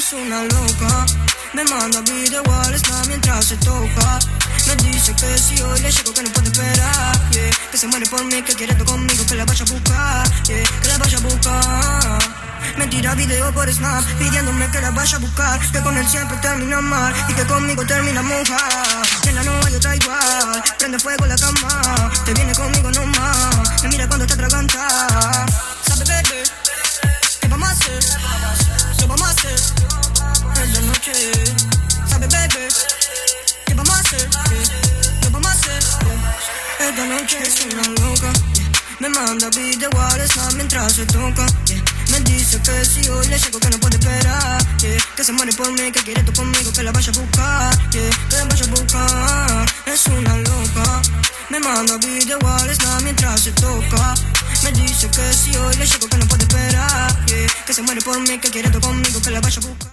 es una loca. Me manda videos mientras se toca. Me dice que si hoy le llego que no puede esperar, yeah. Que se muere por mí, que quiere estar conmigo, que la vaya a buscar, yeah. Que la vaya a buscar. Me tira video por Snap pidiéndome que la vaya a buscar, que con él siempre termina mal y que conmigo termina moja. En la no hay otra igual, prende fuego la cama, te viene conmigo nomás, me mira cuando te atraganta. Sabe bebé, ¿qué vamos a hacer? ¿Qué vamos a hacer? Esta noche. Sabe bebé, ¿qué vamos a hacer? ¿Qué vamos a hacer? Esta noche es una loca, yeah. Me manda videos mientras se toca, yeah. Me dice que si hoy le llego que no puede esperar, yeah. Que se muere por mí, que quiere estar conmigo, que la vaya a buscar, yeah. Que la vaya a buscar. Es una loca. Me manda videos mientras se toca. Me dice que si hoy le llego que no puede esperar, yeah. Que se muere por mí, que quiere estar conmigo, que la vaya a buscar.